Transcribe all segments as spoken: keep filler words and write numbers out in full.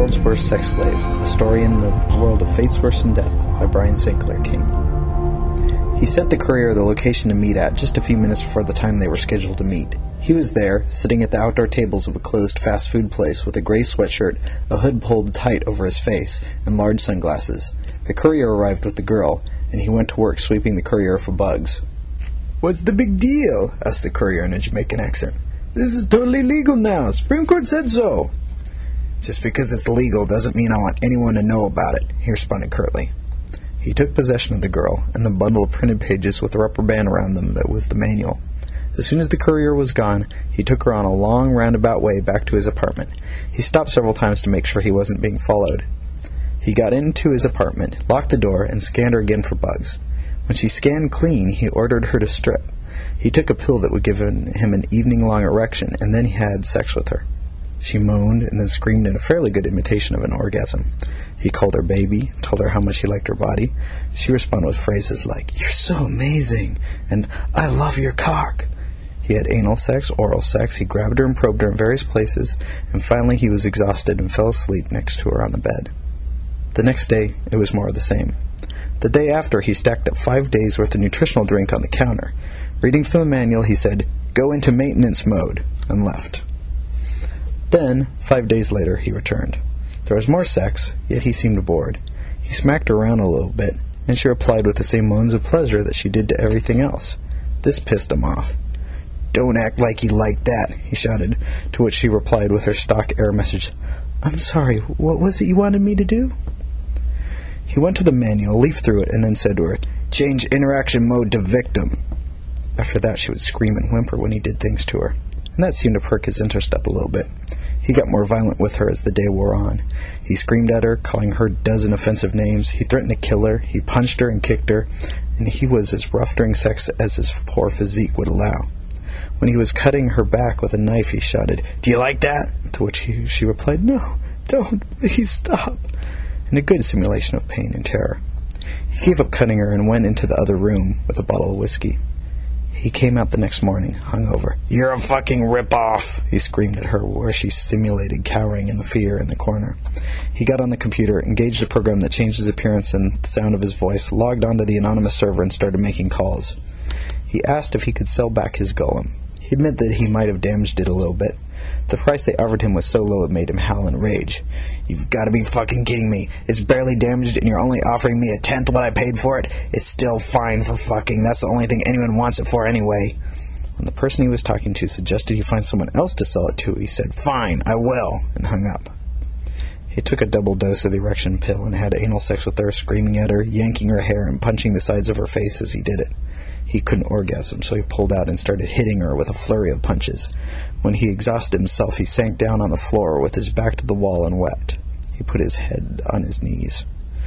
World's Worst Sex Slave, a story in the world of fate's worst and death, by Brian Saint Clair King. He sent the courier the location to meet at just a few minutes before the time they were scheduled to meet. He was there, sitting at the outdoor tables of a closed fast food place with a gray sweatshirt, a hood pulled tight over his face, and large sunglasses. The courier arrived with the girl, and he went to work sweeping the courier for bugs. "What's the big deal?" asked the courier in a Jamaican accent. "This is totally legal now. Supreme Court said so." "Just because it's legal doesn't mean I want anyone to know about it," he responded curtly. He took possession of the girl and the bundle of printed pages with a rubber band around them that was the manual. As soon as the courier was gone, he took her on a long roundabout way back to his apartment. He stopped several times to make sure he wasn't being followed. He got into his apartment, locked the door, and scanned her again for bugs. When she scanned clean, he ordered her to strip. He took a pill that would give him an evening-long erection, and then he had sex with her. She moaned and then screamed in a fairly good imitation of an orgasm. He called her baby, told her how much he liked her body. She responded with phrases like, "You're so amazing," and "I love your cock." He had anal sex, oral sex, he grabbed her and probed her in various places, and finally he was exhausted and fell asleep next to her on the bed. The next day, it was more of the same. The day after, he stacked up five days' worth of nutritional drink on the counter. Reading from the manual, he said, "Go into maintenance mode," and left. Then, five days later, he returned. There was more sex, yet he seemed bored. He smacked her around a little bit, and she replied with the same moans of pleasure that she did to everything else. This pissed him off. "Don't act like you like that," he shouted, to which she replied with her stock error message, "I'm sorry, what was it you wanted me to do?" He went to the manual, leafed through it, and then said to her, "Change interaction mode to victim." After that, she would scream and whimper when he did things to her, and that seemed to perk his interest up a little bit. He got more violent with her as the day wore on. He screamed at her, calling her a dozen offensive names. He threatened to kill her. He punched her and kicked her, and he was as rough during sex as his poor physique would allow. When he was cutting her back with a knife, he shouted, "Do you like that?" To which he, she replied, "No, don't, please stop," in a good simulation of pain and terror. He gave up cutting her and went into the other room with a bottle of whiskey. He came out the next morning, hungover. "You're a fucking rip-off," he screamed at her, where she simulated cowering in the fear in the corner. He got on the computer, engaged a program that changed his appearance and the sound of his voice, logged onto the anonymous server, and started making calls. He asked if he could sell back his golem. He admitted that he might have damaged it a little bit. The price they offered him was so low it made him howl in rage. "You've got to be fucking kidding me. It's barely damaged and you're only offering me a tenth of what I paid for it? It's still fine for fucking. That's the only thing anyone wants it for anyway." When the person he was talking to suggested he find someone else to sell it to, he said, "Fine, I will," and hung up. He took a double dose of the erection pill and had anal sex with her, screaming at her, yanking her hair, and punching the sides of her face as he did it. He couldn't orgasm, so he pulled out and started hitting her with a flurry of punches. When he exhausted himself, he sank down on the floor with his back to the wall and wept. He put his head on his knees.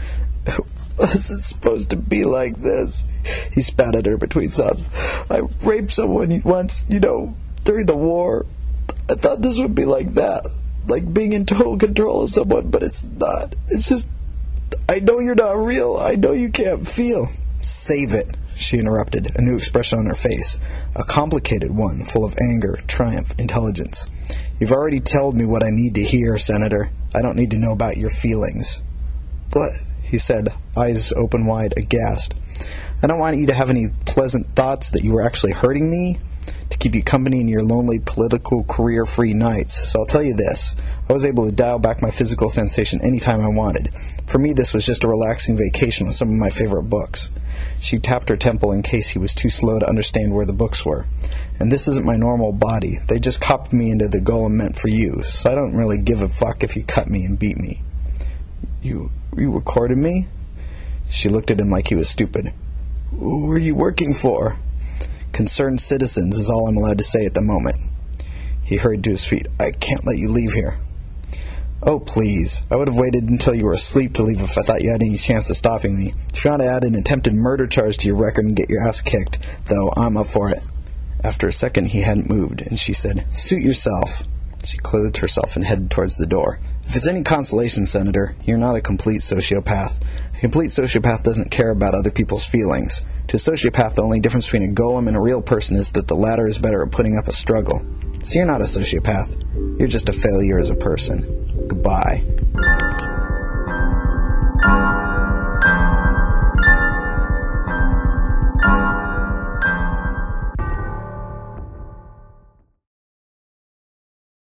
"Was it supposed to be like this?" He spat at her between sobs. "I raped someone once, you know, during the war. I thought this would be like that, like being in total control of someone, but it's not. It's just, I know you're not real. I know you can't feel." "Save it," she interrupted, a new expression on her face, a complicated one, full of anger, triumph, intelligence. "You've already told me what I need to hear, Senator. I don't need to know about your feelings." "But," he said, eyes open wide, aghast, "I don't want you to have any pleasant thoughts that you were actually hurting me, to keep you company in your lonely political career-free nights. So I'll tell you this. I was able to dial back my physical sensation any time I wanted. For me, this was just a relaxing vacation with some of my favorite books." She tapped her temple in case he was too slow to understand where the books were. "And this isn't my normal body. They just copied me into the golem meant for you, so I don't really give a fuck if you cut me and beat me." You, you recorded me?" She looked at him like he was stupid. "Who are you working for?" "Concerned citizens is all I'm allowed to say at the moment." He hurried to his feet. "I can't let you leave here." "Oh, please. I would have waited until you were asleep to leave if I thought you had any chance of stopping me. If you want to add an attempted murder charge to your record and get your ass kicked, though, I'm up for it." After a second, he hadn't moved, and she said, "Suit yourself." She clothed herself and headed towards the door. "If it's any consolation, Senator, you're not a complete sociopath. A complete sociopath doesn't care about other people's feelings. To a sociopath, the only difference between a golem and a real person is that the latter is better at putting up a struggle. So you're not a sociopath. You're just a failure as a person. Goodbye."